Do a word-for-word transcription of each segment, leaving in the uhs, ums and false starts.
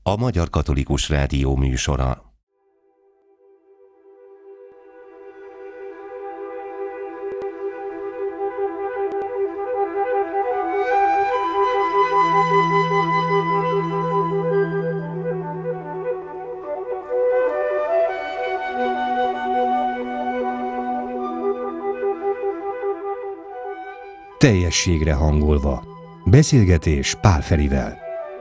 a Magyar Katolikus Rádió műsora. Teljességre hangolva. Beszélgetés Pál Ferivel.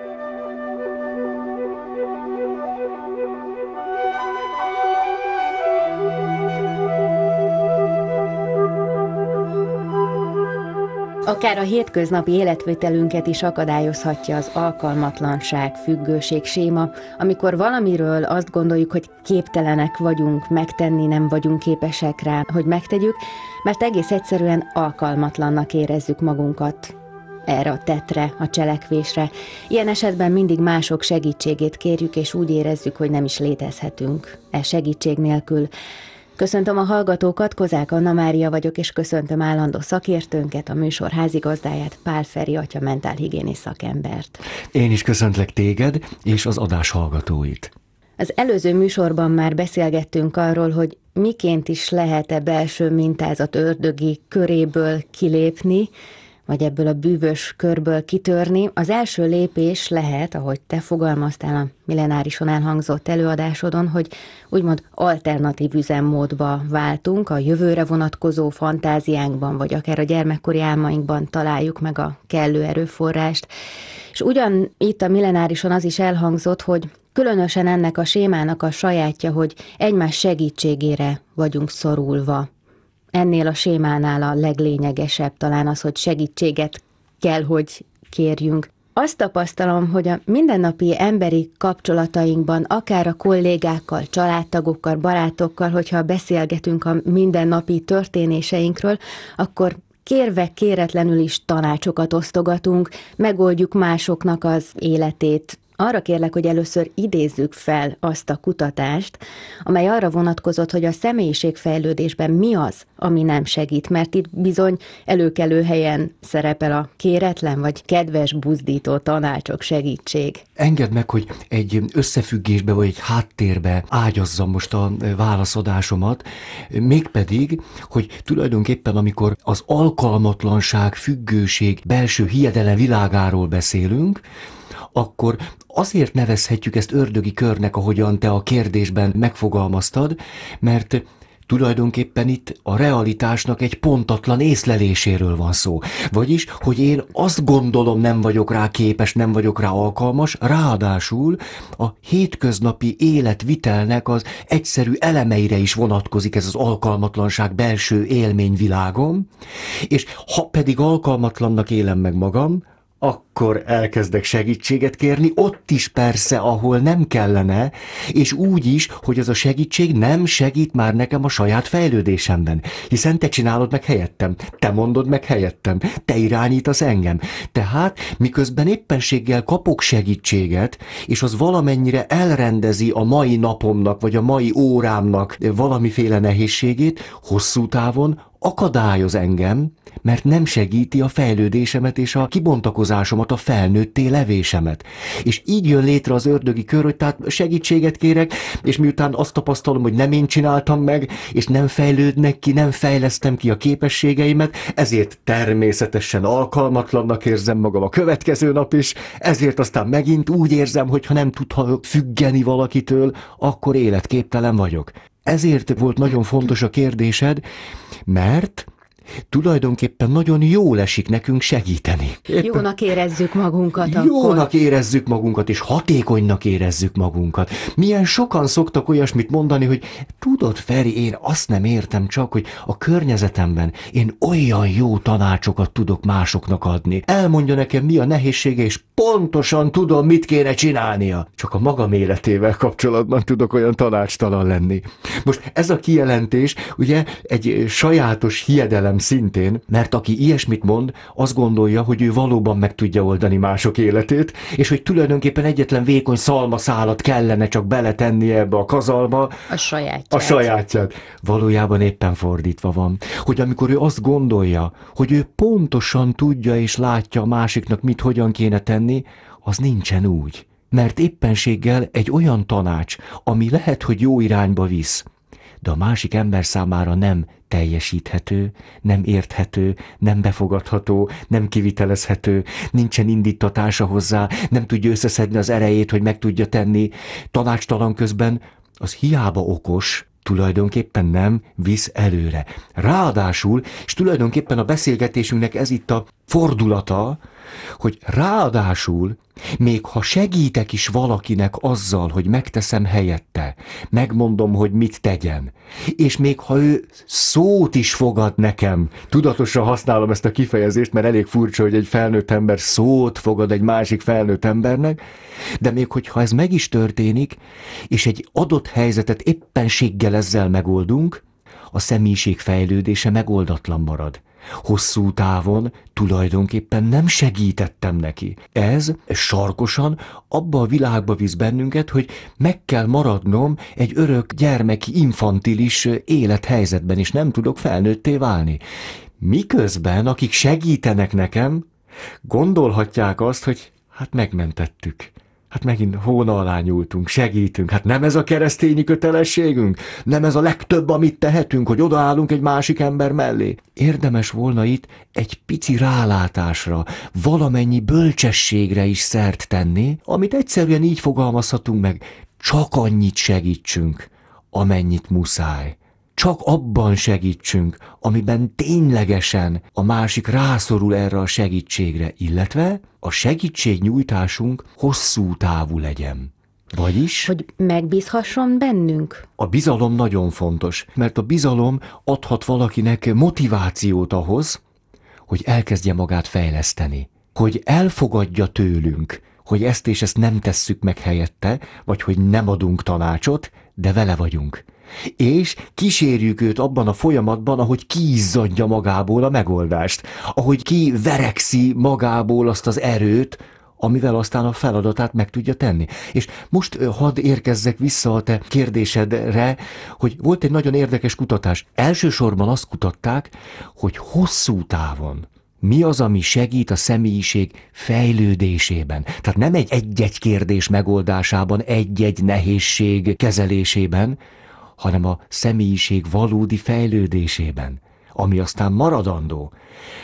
Akár a hétköznapi életvitelünket is akadályozhatja az alkalmatlanság, függőség séma, amikor valamiről azt gondoljuk, hogy képtelenek vagyunk megtenni, nem vagyunk képesek rá, hogy megtegyük, mert egész egyszerűen alkalmatlannak érezzük magunkat erre a tettre, a cselekvésre. Ilyen esetben mindig mások segítségét kérjük, és úgy érezzük, hogy nem is létezhetünk e segítség nélkül. Köszöntöm a hallgatókat, Kozák Anna Mária vagyok, és köszöntöm állandó szakértőnket, a műsor házigazdáját, Pál Feri atya mentálhigiénész szakembert. Én is köszöntlek téged, és az adás hallgatóit. Az előző műsorban már beszélgettünk arról, hogy miként is lehet-e belső mintázat ördögi köréből kilépni, vagy ebből a bűvös körből kitörni. Az első lépés lehet, ahogy te fogalmaztál a millenárison elhangzott előadásodon, hogy úgymond alternatív üzemmódba váltunk, a jövőre vonatkozó fantáziánkban, vagy akár a gyermekkori álmainkban találjuk meg a kellő erőforrást. És ugyan itt a millenárison az is elhangzott, hogy különösen ennek a sémának a sajátja, hogy egymás segítségére vagyunk szorulva. Ennél a sémánál a leglényegesebb talán az, hogy segítséget kell, hogy kérjünk. Azt tapasztalom, hogy a mindennapi emberi kapcsolatainkban, akár a kollégákkal, családtagokkal, barátokkal, hogyha beszélgetünk a mindennapi történéseinkről, akkor kérve kéretlenül is tanácsokat osztogatunk, megoldjuk másoknak az életét. Arra kérlek, hogy először idézzük fel azt a kutatást, amely arra vonatkozott, hogy a személyiségfejlődésben mi az, ami nem segít, mert itt bizony előkelő helyen szerepel a kéretlen vagy kedves buzdító tanácsok, segítség. Engedd meg, hogy egy összefüggésbe vagy egy háttérbe ágyazzam most a válaszadásomat, mégpedig, hogy tulajdonképpen amikor az alkalmatlanság, függőség, belső hiedelem világáról beszélünk, akkor azért nevezhetjük ezt ördögi körnek, ahogyan te a kérdésben megfogalmaztad, mert tulajdonképpen itt a realitásnak egy pontatlan észleléséről van szó. Vagyis, hogy én azt gondolom, nem vagyok rá képes, nem vagyok rá alkalmas, ráadásul a hétköznapi életvitelnek az egyszerű elemeire is vonatkozik ez az alkalmatlanság belső élményvilágom, és ha pedig alkalmatlannak élem meg magam, akkor elkezdek segítséget kérni, ott is persze, ahol nem kellene, és úgy is, hogy az a segítség nem segít már nekem a saját fejlődésemben, hiszen te csinálod meg helyettem, te mondod meg helyettem, te irányítasz engem. Tehát miközben éppenséggel kapok segítséget, és az valamennyire elrendezi a mai napomnak, vagy a mai órámnak valamiféle nehézségét, hosszú távon akadályoz engem, mert nem segíti a fejlődésemet és a kibontakozásomat, a felnőtté levésemet. És így jön létre az ördögi kör, hogy tehát segítséget kérek, és miután azt tapasztalom, hogy nem én csináltam meg, és nem fejlődnek ki, nem fejlesztem ki a képességeimet, ezért természetesen alkalmatlannak érzem magam a következő nap is, ezért aztán megint úgy érzem, hogy ha nem tudok függeni valakitől, akkor életképtelen vagyok. Ezért volt nagyon fontos a kérdésed, mert tulajdonképpen nagyon jól esik nekünk segíteni. Éppen jónak érezzük magunkat akkor. Jónak érezzük magunkat, és hatékonynak érezzük magunkat. Milyen sokan szoktak olyasmit mondani, hogy tudod, Feri, én azt nem értem csak, hogy a környezetemben én olyan jó tanácsokat tudok másoknak adni. Elmondja nekem, mi a nehézsége, és pontosan tudom, mit kéne csinálnia. Csak a magam életével kapcsolatban tudok olyan tanácstalan lenni. Most ez a kijelentés ugye egy sajátos hiedelem szintén, mert aki ilyesmit mond, azt gondolja, hogy ő valóban meg tudja oldani mások életét, és hogy tulajdonképpen egyetlen vékony szalmaszálat kellene csak beletennie ebbe a kazalba. A sajátját. A sajátját. Valójában éppen fordítva van. Hogy amikor ő azt gondolja, hogy ő pontosan tudja és látja a másiknak, mit hogyan kéne tenni, az nincsen úgy. mert éppenséggel egy olyan tanács, ami lehet, hogy jó irányba visz, de a másik ember számára nem teljesíthető, nem érthető, nem befogadható, nem kivitelezhető, nincsen indítatása hozzá, nem tudja összeszedni az erejét, hogy meg tudja tenni, tanácstalan közben, az hiába okos, tulajdonképpen nem visz előre. Ráadásul, és tulajdonképpen a beszélgetésünknek ez itt a fordulata, hogy ráadásul, még ha segítek is valakinek azzal, hogy megteszem helyette, megmondom, hogy mit tegyen, és még ha ő szót is fogad nekem, tudatosan használom ezt a kifejezést, mert elég furcsa, hogy egy felnőtt ember szót fogad egy másik felnőtt embernek, de még hogyha ez meg is történik, és egy adott helyzetet éppenséggel ezzel megoldunk, a személyiség fejlődése megoldatlan marad. Hosszú távon tulajdonképpen nem segítettem neki. Ez sarkosan abba a világba visz bennünket, hogy meg kell maradnom egy örök gyermeki infantilis élethelyzetben, és nem tudok felnőtté válni. Miközben, akik segítenek nekem, gondolhatják azt, hogy hát megmentettük. Hát megint hóna alá nyúltunk, segítünk. Hát nem ez a keresztényi kötelességünk? Nem ez a legtöbb, amit tehetünk, hogy odaállunk egy másik ember mellé? Érdemes volna itt egy pici rálátásra, valamennyi bölcsességre is szert tenni, amit egyszerűen így fogalmazhatunk meg. Csak annyit segítsünk, amennyit muszáj. Csak abban segítsünk, amiben ténylegesen a másik rászorul erre a segítségre, illetve a segítségnyújtásunk hosszú távú legyen. Vagyis... Hogy megbízhasson bennünk? A bizalom nagyon fontos, mert a bizalom adhat valakinek motivációt ahhoz, hogy elkezdje magát fejleszteni. Hogy elfogadja tőlünk, hogy ezt és ezt nem tesszük meg helyette, vagy hogy nem adunk tanácsot, de vele vagyunk. És kísérjük őt abban a folyamatban, ahogy kiizzadja magából a megoldást, ahogy kiverekszi magából azt az erőt, amivel aztán a feladatát meg tudja tenni. És most hadd érkezzek vissza a te kérdésedre, hogy volt egy nagyon érdekes kutatás. Elsősorban azt kutatták, hogy hosszú távon mi az, ami segít a személyiség fejlődésében. Tehát nem egy egy-egy kérdés megoldásában, egy-egy nehézség kezelésében, hanem a személyiség valódi fejlődésében, ami aztán maradandó.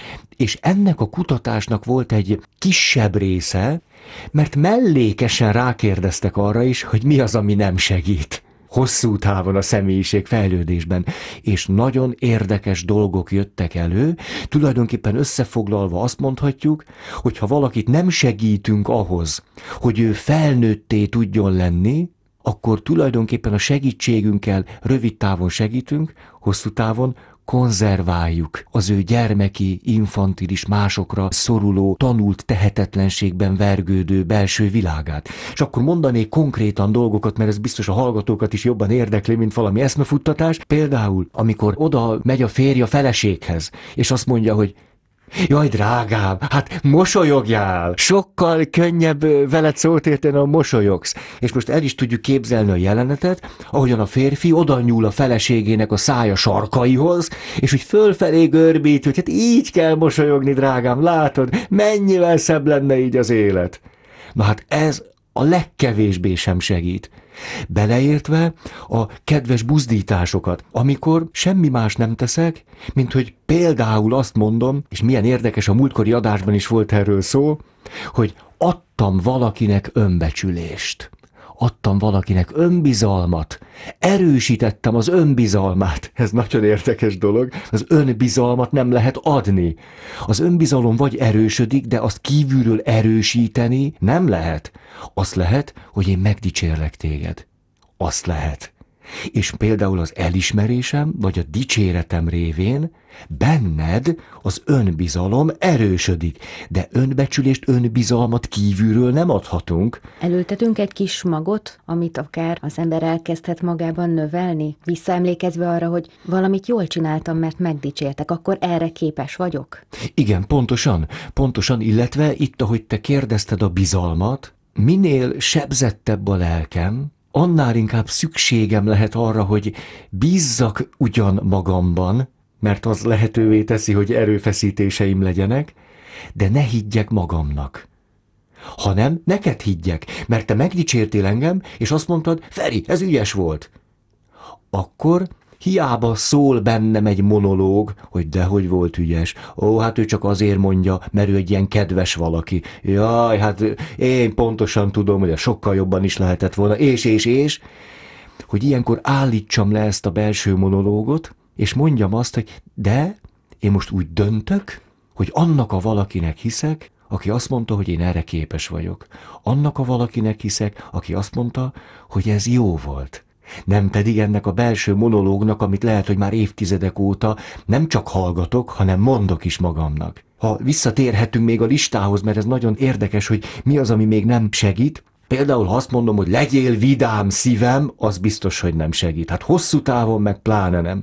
És ennek a kutatásnak volt egy kisebb része, mert mellékesen rákérdeztek arra is, hogy mi az, ami nem segít hosszú távon a személyiség fejlődésben. És nagyon érdekes dolgok jöttek elő, tulajdonképpen összefoglalva azt mondhatjuk, hogy ha valakit nem segítünk ahhoz, hogy ő felnőtté tudjon lenni, akkor tulajdonképpen a segítségünkkel rövid távon segítünk, hosszú távon konzerváljuk az ő gyermeki, infantilis, másokra szoruló, tanult tehetetlenségben vergődő belső világát. És akkor mondanék konkrétan dolgokat, mert ez biztos a hallgatókat is jobban érdekli, mint valami eszmefuttatás. Például, amikor oda megy a férj a feleséghez, és azt mondja, hogy jaj, drágám, hát mosolyogjál! Sokkal könnyebb veled szót érteni, a mosolyogsz. És most el is tudjuk képzelni a jelenetet, ahogyan a férfi oda nyúl a feleségének a szája sarkaihoz, és úgy fölfelé görbít, hogy hát így kell mosolyogni, drágám, látod, mennyivel szebb lenne így az élet. Na hát ez a legkevésbé sem segít. Beleértve a kedves buzdításokat, amikor semmi más nem teszek, mint hogy például azt mondom, és milyen érdekes, a múltkori adásban is volt erről szó, hogy adtam valakinek önbecsülést. Adtam valakinek önbizalmat, erősítettem az önbizalmát. Ez nagyon érdekes dolog, az önbizalmat nem lehet adni. Az önbizalom vagy erősödik, de azt kívülről erősíteni nem lehet. Azt lehet, hogy én megdicsérlek téged. Azt lehet. És például az elismerésem, vagy a dicséretem révén benned az önbizalom erősödik, de önbecsülést, önbizalmat kívülről nem adhatunk. Elültetünk egy kis magot, amit akár az ember elkezdhet magában növelni, visszaemlékezve arra, hogy valamit jól csináltam, mert megdicsértek, akkor erre képes vagyok? Igen, pontosan, pontosan, illetve itt, ahogy te kérdezted a bizalmat, minél sebzettebb a lelkem, annál inkább szükségem lehet arra, hogy bízzak ugyan magamban, mert az lehetővé teszi, hogy erőfeszítéseim legyenek, de ne higgyek magamnak. hanem neked higgyek, mert te megdicsértél engem, és azt mondtad, Feri, ez ügyes volt. Akkor hiába szól bennem egy monológ, hogy dehogy volt ügyes. Ó, hát ő csak azért mondja, mert ő egy ilyen kedves valaki. Jaj, hát én pontosan tudom, hogy sokkal jobban is lehetett volna, és, és, és. Hogy ilyenkor állítsam le ezt a belső monológot, és mondjam azt, hogy de én most úgy döntök, hogy annak a valakinek hiszek, aki azt mondta, hogy én erre képes vagyok. Annak a valakinek hiszek, aki azt mondta, hogy ez jó volt. Nem pedig ennek a belső monológnak, amit lehet, hogy már évtizedek óta nem csak hallgatok, hanem mondok is magamnak. Ha visszatérhetünk még a listához, mert ez nagyon érdekes, hogy mi az, ami még nem segít. Például, ha azt mondom, hogy legyél vidám szívem, az biztos, hogy nem segít. Hát hosszú távon meg pláne nem.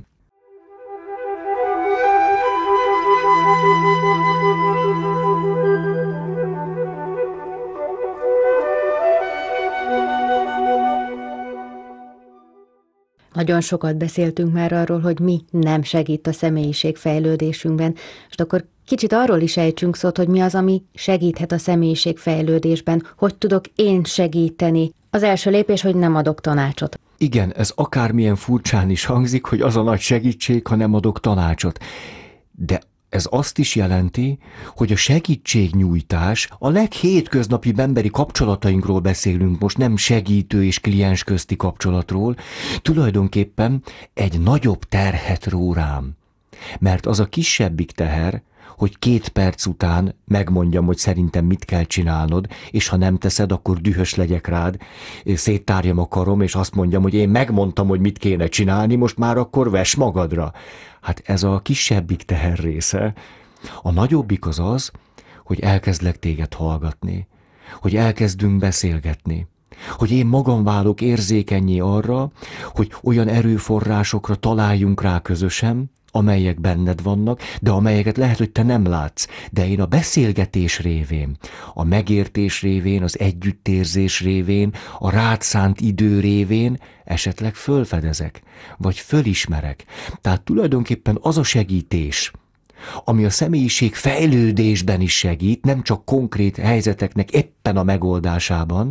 Nagyon sokat beszéltünk már arról, hogy mi nem segít a személyiségfejlődésünkben, és akkor kicsit arról is ejtsünk szót, hogy mi az, ami segíthet a személyiségfejlődésben, hogy tudok én segíteni. Az első lépés, hogy nem adok tanácsot. Igen, ez akármilyen furcsán is hangzik, hogy az a nagy segítség, ha nem adok tanácsot. De ez azt is jelenti, hogy a segítségnyújtás, a leghétköznapibb emberi kapcsolatainkról beszélünk, most nem segítő és kliens közti kapcsolatról, tulajdonképpen egy nagyobb terhet ró rám. Mert az a kisebbik teher, hogy két perc után megmondjam, hogy szerintem mit kell csinálnod, és ha nem teszed, akkor dühös legyek rád, széttárjam a karom, és azt mondjam, hogy én megmondtam, hogy mit kéne csinálni, most már akkor vess magadra. Hát ez a kisebbik teher része. A nagyobbik az az, hogy elkezdlek téged hallgatni, hogy elkezdünk beszélgetni, hogy én magam válok érzékennyé arra, hogy olyan erőforrásokra találjunk rá közösen, amelyek benned vannak, de amelyeket lehet, hogy te nem látsz. De én a beszélgetés révén, a megértés révén, az együttérzés révén, a rád szánt idő révén esetleg fölfedezek, vagy fölismerek. Tehát tulajdonképpen az a segítés, ami a személyiség fejlődésben is segít, nem csak konkrét helyzeteknek éppen a megoldásában,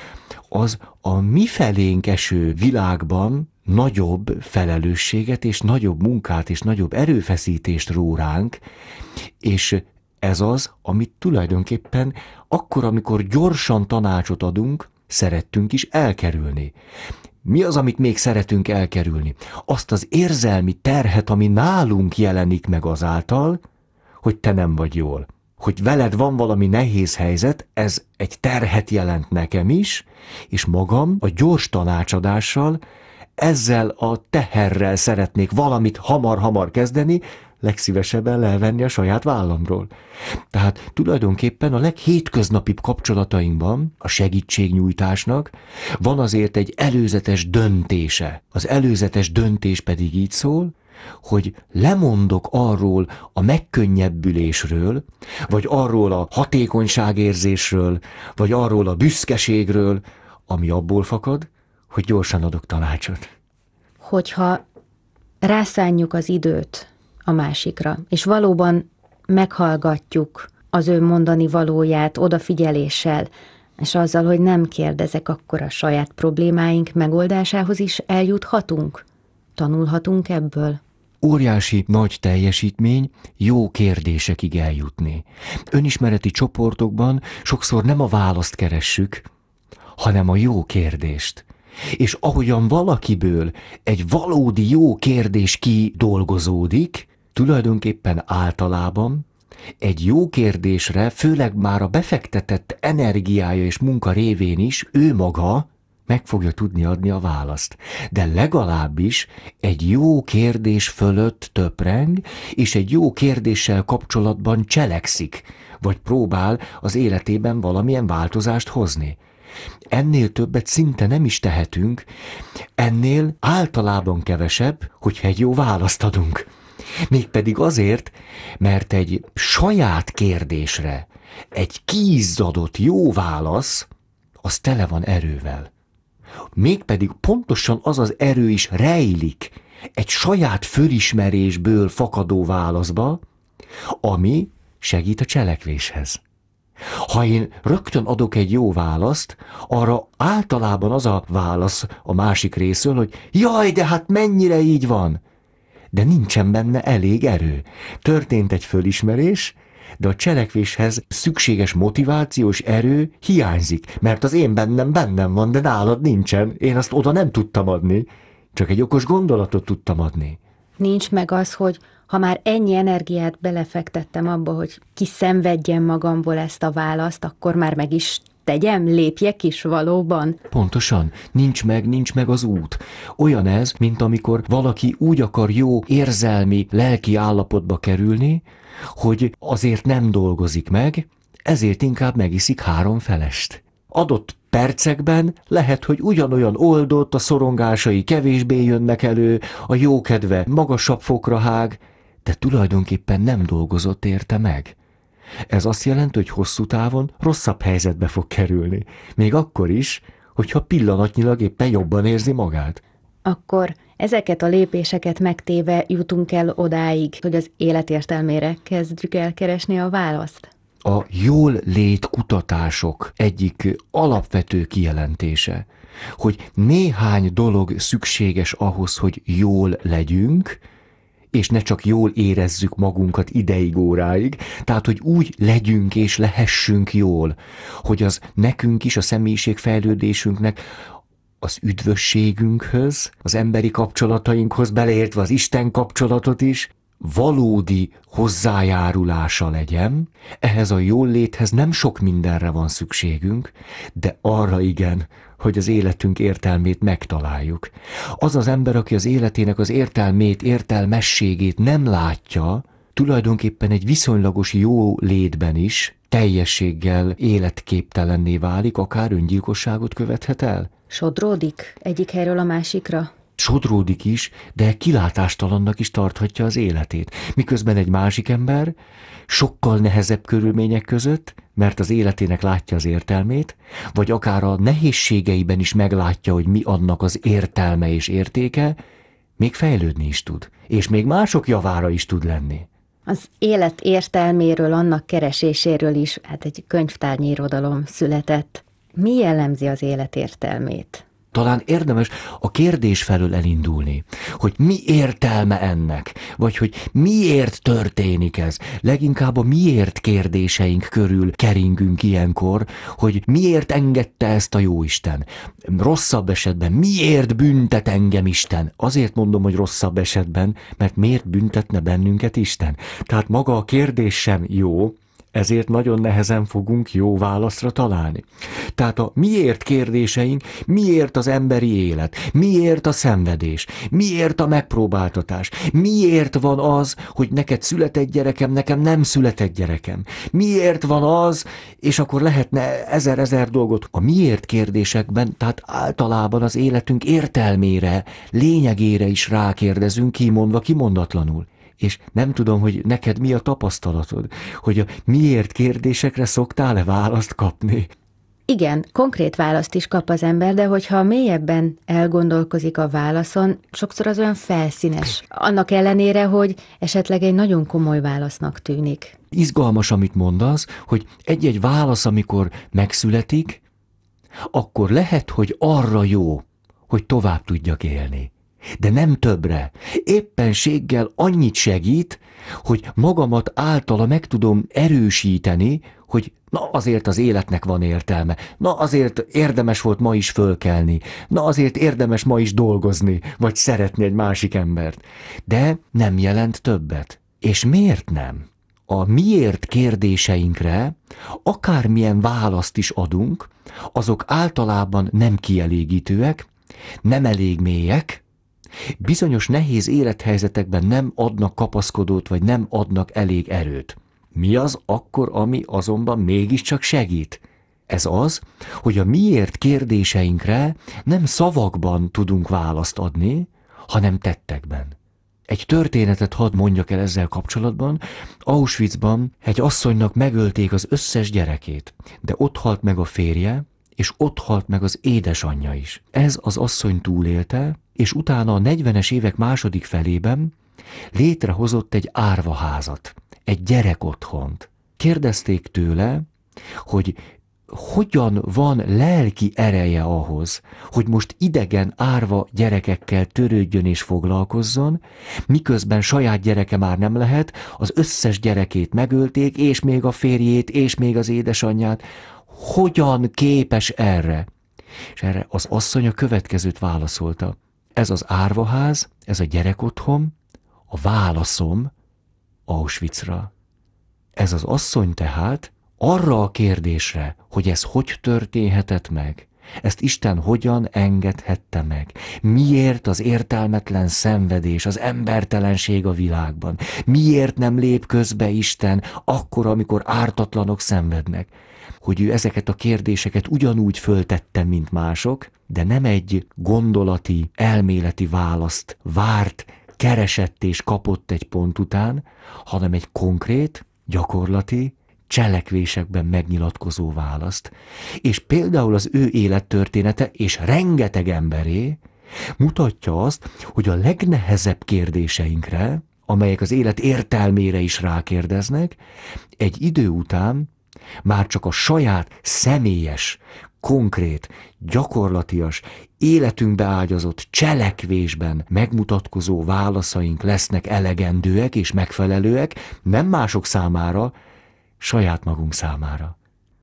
az a mi felénk eső világban nagyobb felelősséget és nagyobb munkát és nagyobb erőfeszítést ró ránk, és ez az, amit tulajdonképpen akkor, amikor gyorsan tanácsot adunk, szerettünk is elkerülni. Mi az, amit még szeretünk elkerülni? Azt az érzelmi terhet, ami nálunk jelenik meg azáltal, hogy te nem vagy jól. Hogy veled van valami nehéz helyzet, ez egy terhet jelent nekem is, és magam a gyors tanácsadással, ezzel a teherrel szeretnék valamit hamar-hamar kezdeni, legszívesebben levenni a saját vállamról. Tehát tulajdonképpen a leghétköznapibb kapcsolatainkban a segítségnyújtásnak van azért egy előzetes döntése. Az előzetes döntés pedig így szól, hogy lemondok arról a megkönnyebbülésről, vagy arról a hatékonyságérzésről, vagy arról a büszkeségről, ami abból fakad, hogy gyorsan adok tanácsot. Hogyha rászánjuk az időt a másikra, és valóban meghallgatjuk az ő mondani valóját odafigyeléssel, és azzal, hogy nem kérdezek, akkor a saját problémáink megoldásához is eljuthatunk? Tanulhatunk ebből? Óriási nagy teljesítmény jó kérdésekig eljutni. Önismereti csoportokban sokszor nem a választ keressük, hanem a jó kérdést. És ahogyan valakiből egy valódi jó kérdés kidolgozódik, tulajdonképpen általában egy jó kérdésre, főleg már a befektetett energiája és munka révén is ő maga meg fogja tudni adni a választ. De legalábbis egy jó kérdés fölött töpreng, és egy jó kérdéssel kapcsolatban cselekszik, vagy próbál az életében valamilyen változást hozni. Ennél többet szinte nem is tehetünk, ennél általában kevesebb, hogyha egy jó választ adunk. Mégpedig azért, mert egy saját kérdésre egy kiizzadott jó válasz, az tele van erővel. Mégpedig pontosan az az erő is rejlik egy saját fölismerésből fakadó válaszba, ami segít a cselekvéshez. Ha én rögtön adok egy jó választ, arra általában az a válasz a másik részről, hogy jaj, de hát mennyire így van. De nincsen benne elég erő. Történt egy fölismerés, de a cselekvéshez szükséges motivációs erő hiányzik, mert az én bennem bennem van, de nálad nincsen. Én azt oda nem tudtam adni, csak egy okos gondolatot tudtam adni. Nincs meg az, hogy ha már ennyi energiát belefektettem abba, hogy kiszenvedjem magamból ezt a választ, akkor már meg is tegyem, lépjek is valóban. Pontosan. Nincs meg, nincs meg az út. Olyan ez, mint amikor valaki úgy akar jó érzelmi, lelki állapotba kerülni, hogy azért nem dolgozik meg, ezért inkább megiszik három felest. Adott percekben lehet, hogy ugyanolyan oldott, a szorongásai kevésbé jönnek elő, a jókedve magasabb fokra hág, de tulajdonképpen nem dolgozott érte meg. Ez azt jelenti, hogy hosszú távon rosszabb helyzetbe fog kerülni. Még akkor is, hogyha pillanatnyilag éppen jobban érzi magát. Akkor ezeket a lépéseket megtéve jutunk el odáig, hogy az élet értelmére kezdjük el keresni a választ? A jól lét kutatások egyik alapvető kijelentése, hogy néhány dolog szükséges ahhoz, hogy jól legyünk, és ne csak jól érezzük magunkat ideig, óráig, tehát, hogy úgy legyünk és lehessünk jól, hogy az nekünk is, a személyiségfejlődésünknek, az üdvösségünkhöz, az emberi kapcsolatainkhoz, beleértve az Isten kapcsolatot is, valódi hozzájárulása legyen. Ehhez a jól léthez nem sok mindenre van szükségünk, de arra igen, hogy az életünk értelmét megtaláljuk. Az az ember, aki az életének az értelmét, értelmességét nem látja, tulajdonképpen egy viszonylagos jó létben is teljességgel életképtelenné válik, akár öngyilkosságot követhet el. Sodródik egyik helyről a másikra? Sodródik is, de kilátástalannak is tarthatja az életét. Miközben egy másik ember sokkal nehezebb körülmények között, mert az életének látja az értelmét, vagy akár a nehézségeiben is meglátja, hogy mi annak az értelme és értéke, még fejlődni is tud, és még mások javára is tud lenni. Az élet értelméről, annak kereséséről is, hát egy könyvtárnyi irodalom született. Mi jellemzi az élet értelmét? Talán érdemes a kérdés felől elindulni, hogy mi értelme ennek, vagy hogy miért történik ez. Leginkább a miért kérdéseink körül keringünk ilyenkor, hogy miért engedte ezt a jóisten. Rosszabb esetben miért büntet engem Isten? Azért mondom, hogy rosszabb esetben, mert miért büntetne bennünket Isten? Tehát maga a kérdés sem jó, ezért nagyon nehezen fogunk jó válaszra találni. Tehát a miért kérdéseink, miért az emberi élet, miért a szenvedés, miért a megpróbáltatás, miért van az, hogy neked született gyerekem, nekem nem született gyerekem, miért van az, és akkor lehetne ezer-ezer dolgot. A miért kérdésekben, tehát általában az életünk értelmére, lényegére is rákérdezünk, kimondva, kimondatlanul. És nem tudom, hogy neked mi a tapasztalatod, hogy a miért kérdésekre szoktál-e választ kapni? Igen, konkrét választ is kap az ember, de hogyha mélyebben elgondolkozik a válaszon, sokszor az olyan felszínes. Annak ellenére, hogy esetleg egy nagyon komoly válasznak tűnik. Izgalmas, amit mondasz, hogy egy-egy válasz, amikor megszületik, akkor lehet, hogy arra jó, hogy tovább tudjak élni. De nem többre. Éppenséggel annyit segít, hogy magamat általa meg tudom erősíteni, hogy na azért az életnek van értelme, na azért érdemes volt ma is fölkelni, na azért érdemes ma is dolgozni, vagy szeretni egy másik embert. De nem jelent többet. És miért nem? A miért kérdéseinkre akármilyen választ is adunk, azok általában nem kielégítőek, nem elég mélyek, bizonyos nehéz élethelyzetekben nem adnak kapaszkodót, vagy nem adnak elég erőt. Mi az akkor, ami azonban mégiscsak segít? Ez az, hogy a miért kérdéseinkre nem szavakban tudunk választ adni, hanem tettekben. Egy történetet hadd mondjak el ezzel kapcsolatban. Auschwitzban egy asszonynak megölték az összes gyerekét, de ott halt meg a férje, és ott halt meg az édesanyja is. Ez az asszony túlélte, és utána a negyvenes évek második felében létrehozott egy árvaházat, egy gyerekotthont. Kérdezték tőle, hogy hogyan van lelki ereje ahhoz, hogy most idegen, árva gyerekekkel törődjön és foglalkozzon, miközben saját gyereke már nem lehet, az összes gyerekét megölték, és még a férjét, és még az édesanyját. Hogyan képes erre? És erre az asszony a következőt válaszolta. Ez az árvaház, ez a gyerekotthon, a válaszom Auschwitzra. Ez az asszony tehát arra a kérdésre, hogy ez hogy történhetett meg, ezt Isten hogyan engedhette meg, miért az értelmetlen szenvedés, az embertelenség a világban, miért nem lép közbe Isten akkor, amikor ártatlanok szenvednek, hogy ő ezeket a kérdéseket ugyanúgy föltette, mint mások, de nem egy gondolati, elméleti választ várt, keresett és kapott egy pont után, hanem egy konkrét, gyakorlati, cselekvésekben megnyilatkozó választ. És például az ő élettörténete és rengeteg emberé mutatja azt, hogy a legnehezebb kérdéseinkre, amelyek az élet értelmére is rákérdeznek, egy idő után már csak a saját személyes, konkrét, gyakorlatias, életünkbe ágyazott cselekvésben megmutatkozó válaszaink lesznek elegendőek és megfelelőek, nem mások számára, saját magunk számára.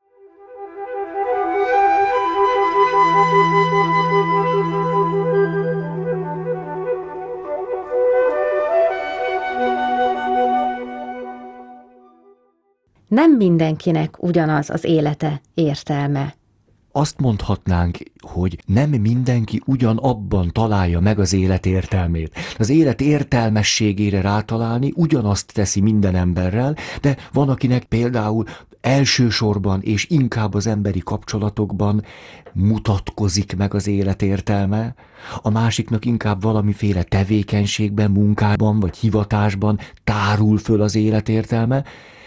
Nem mindenkinek ugyanaz az élete, értelme. Azt mondhatnánk, hogy nem mindenki ugyanabban találja meg az élet értelmét. Az élet értelmességére rátalálni ugyanazt teszi minden emberrel, de van, akinek például elsősorban és inkább az emberi kapcsolatokban mutatkozik meg az élet értelme, a másiknak inkább valamiféle tevékenységben, munkában vagy hivatásban tárul föl az élet értelme,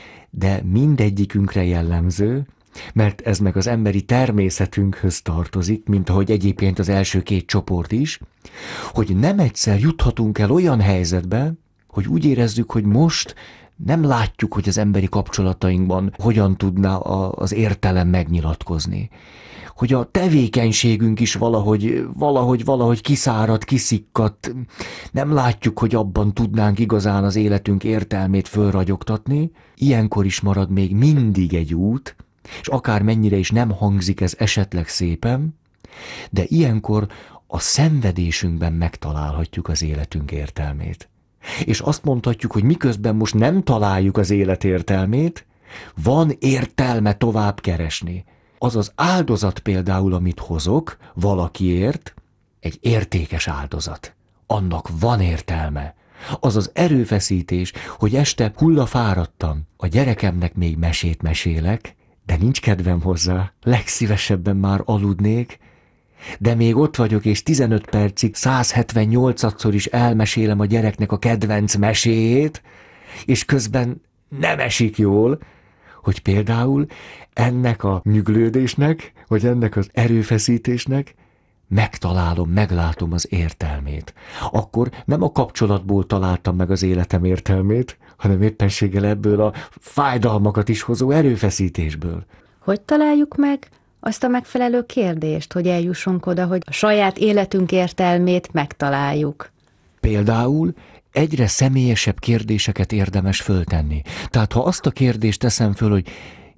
de mindegyikünkre jellemző, mert ez meg az emberi természetünkhöz tartozik, mint ahogy egyébként az első két csoport is, hogy nem egyszer juthatunk el olyan helyzetbe, hogy úgy érezzük, hogy most nem látjuk, hogy az emberi kapcsolatainkban hogyan tudna az értelem megnyilatkozni. Hogy a tevékenységünk is valahogy, valahogy, valahogy kiszárad, kiszikkadt, nem látjuk, hogy abban tudnánk igazán az életünk értelmét fölragyogtatni, ilyenkor is marad még mindig egy út, és akár mennyire is nem hangzik ez esetleg szépen, de ilyenkor a szenvedésünkben megtalálhatjuk az életünk értelmét. És azt mondhatjuk, hogy miközben most nem találjuk az élet értelmét, van értelme tovább keresni. Az az áldozat például, amit hozok valakiért, egy értékes áldozat. Annak van értelme. Az az erőfeszítés, hogy este hullafáradtam, a gyerekemnek még mesét mesélek, de nincs kedvem hozzá, legszívesebben már aludnék, de még ott vagyok, és tizenöt percig százhetvennyolcszor is elmesélem a gyereknek a kedvenc meséjét, és közben nem esik jól, hogy például ennek a nyüglődésnek, vagy ennek az erőfeszítésnek megtalálom, meglátom az értelmét. Akkor nem a kapcsolatból találtam meg az életem értelmét, hanem éppenséggel ebből a fájdalmakat is hozó erőfeszítésből. Hogy találjuk meg azt a megfelelő kérdést, hogy eljussunk oda, hogy a saját életünk értelmét megtaláljuk? Például egyre személyesebb kérdéseket érdemes föltenni. Tehát ha azt a kérdést teszem föl, hogy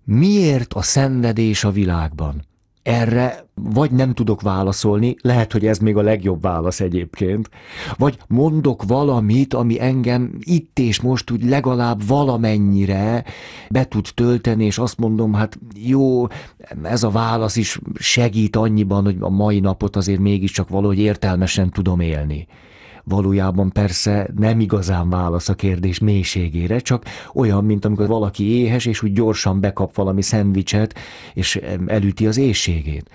miért a szenvedés a világban? Erre vagy nem tudok válaszolni, lehet, hogy ez még a legjobb válasz egyébként, vagy mondok valamit, ami engem itt és most úgy legalább valamennyire be tud tölteni, és azt mondom, hát jó, ez a válasz is segít annyiban, hogy a mai napot azért mégiscsak valahogy értelmesen tudom élni. Valójában persze nem igazán válasz a kérdés mélységére, csak olyan, mint amikor valaki éhes, és úgy gyorsan bekap valami szendvicset, és elüti az éhségét.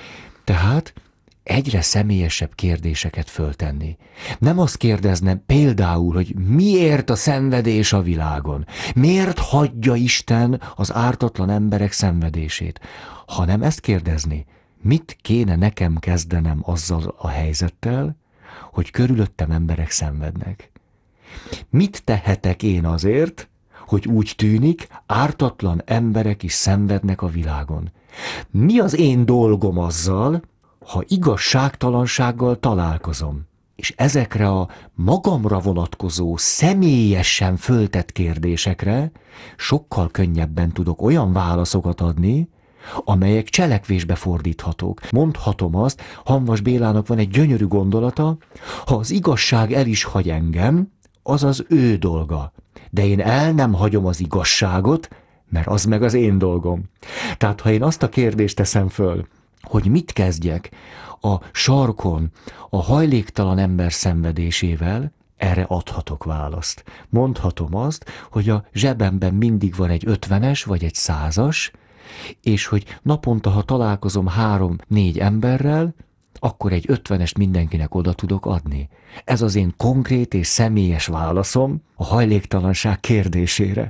Tehát egyre személyesebb kérdéseket föltenni. Nem azt kérdeznem például, hogy miért a szenvedés a világon? Miért hagyja Isten az ártatlan emberek szenvedését? Hanem ezt kérdezni, mit kéne nekem kezdenem azzal a helyzettel, hogy körülöttem emberek szenvednek. Mit tehetek én azért, hogy úgy tűnik, ártatlan emberek is szenvednek a világon. Mi az én dolgom azzal, ha igazságtalansággal találkozom? És ezekre a magamra vonatkozó, személyesen föltett kérdésekre sokkal könnyebben tudok olyan válaszokat adni, amelyek cselekvésbe fordíthatók. Mondhatom azt, Hamvas Bélának van egy gyönyörű gondolata, ha az igazság el is hagy engem, az az ő dolga. De én el nem hagyom az igazságot, mert az meg az én dolgom. Tehát ha én azt a kérdést teszem föl, hogy mit kezdjek a sarkon a hajléktalan ember szenvedésével, erre adhatok választ. Mondhatom azt, hogy a zsebemben mindig van egy ötvenes vagy egy százas, és hogy naponta, ha találkozom három-négy emberrel, akkor egy ötvenest mindenkinek oda tudok adni. Ez az én konkrét és személyes válaszom a hajléktalanság kérdésére.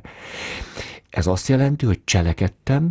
Ez azt jelenti, hogy cselekedtem,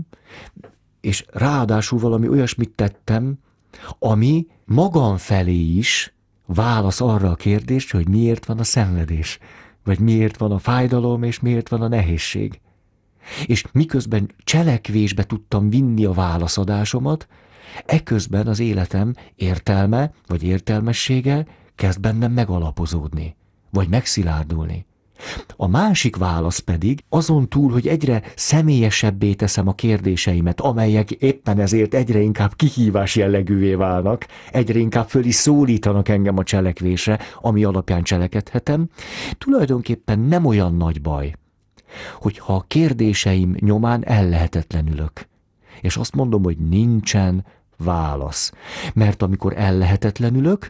és ráadásul valami olyasmit tettem, ami magam felé is válasz arra a kérdésre, hogy miért van a szenvedés, vagy miért van a fájdalom, és miért van a nehézség. És miközben cselekvésbe tudtam vinni a válaszadásomat, eközben az életem értelme, vagy értelmessége kezd bennem megalapozódni, vagy megszilárdulni. A másik válasz pedig azon túl, hogy egyre személyesebbé teszem a kérdéseimet, amelyek éppen ezért egyre inkább kihívás jellegűvé válnak, egyre inkább föl is szólítanak engem a cselekvésre, ami alapján cselekedhetem, tulajdonképpen nem olyan nagy baj, hogyha a kérdéseim nyomán ellehetetlenülök. És azt mondom, hogy nincsen válasz. Mert amikor ellehetetlenülök,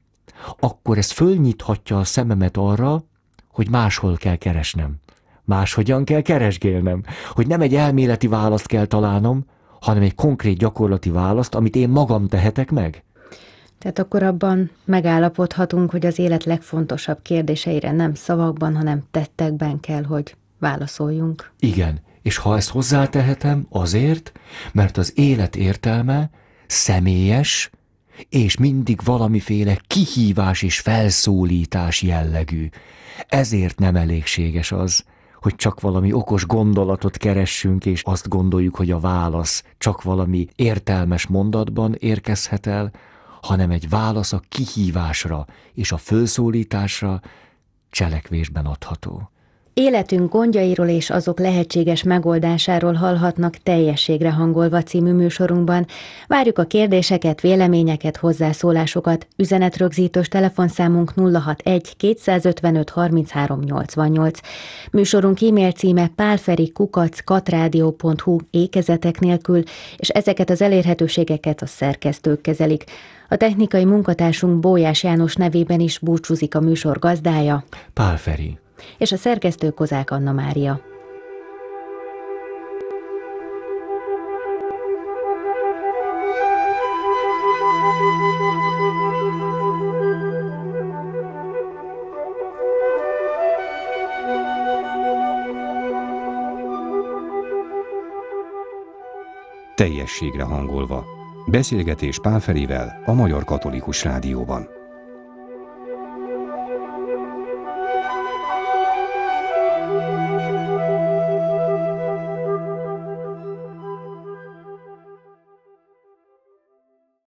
akkor ez fölnyithatja a szememet arra, hogy máshol kell keresnem. Máshogyan kell keresgélnem. Hogy nem egy elméleti választ kell találnom, hanem egy konkrét gyakorlati választ, amit én magam tehetek meg. Tehát akkor abban megállapodhatunk, hogy az élet legfontosabb kérdéseire nem szavakban, hanem tettekben kell, hogy válaszoljunk. Igen, és ha ezt hozzátehetem azért, mert az élet értelme személyes, és mindig valamiféle kihívás és felszólítás jellegű. Ezért nem elégséges az, hogy csak valami okos gondolatot keressünk, és azt gondoljuk, hogy a válasz csak valami értelmes mondatban érkezhet el, hanem egy válasz a kihívásra és a fölszólításra cselekvésben adható. Életünk gondjairól és azok lehetséges megoldásáról hallhatnak Teljességre hangolva című műsorunkban. Várjuk a kérdéseket, véleményeket, hozzászólásokat. Üzenetrögzítős telefonszámunk nulla hatvanegy kétszázötvenöt harminchárom nyolcvannyolc. Műsorunk e-mail címe pálferi kukac katrádió pont hu ékezetek nélkül, és ezeket az elérhetőségeket a szerkesztők kezelik. A technikai munkatársunk Bójás János nevében is búcsúzik a műsor gazdája, Pál Feri. És a szerkesztő Kozák Anna Mária. Teljességre hangolva. Beszélgetés Pál Ferivel a Magyar Katolikus Rádióban.